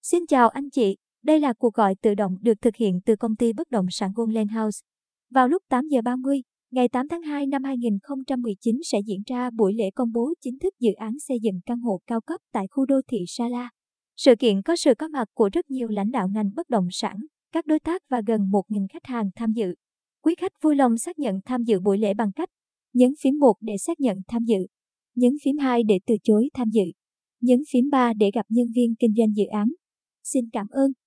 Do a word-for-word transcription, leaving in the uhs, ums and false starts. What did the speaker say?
Xin chào anh chị, đây là cuộc gọi tự động được thực hiện từ công ty bất động sản Goldland House. Vào lúc tám giờ ba mươi, ngày tám tháng hai năm hai nghìn không trăm mười chín sẽ diễn ra buổi lễ công bố chính thức dự án xây dựng căn hộ cao cấp tại khu đô thị Sa La. Sự kiện có sự có mặt của rất nhiều lãnh đạo ngành bất động sản, các đối tác và gần một nghìn khách hàng tham dự. Quý khách vui lòng xác nhận tham dự buổi lễ bằng cách nhấn phím một để xác nhận tham dự, nhấn phím hai để từ chối tham dự, nhấn phím ba để gặp nhân viên kinh doanh dự án. Xin cảm ơn.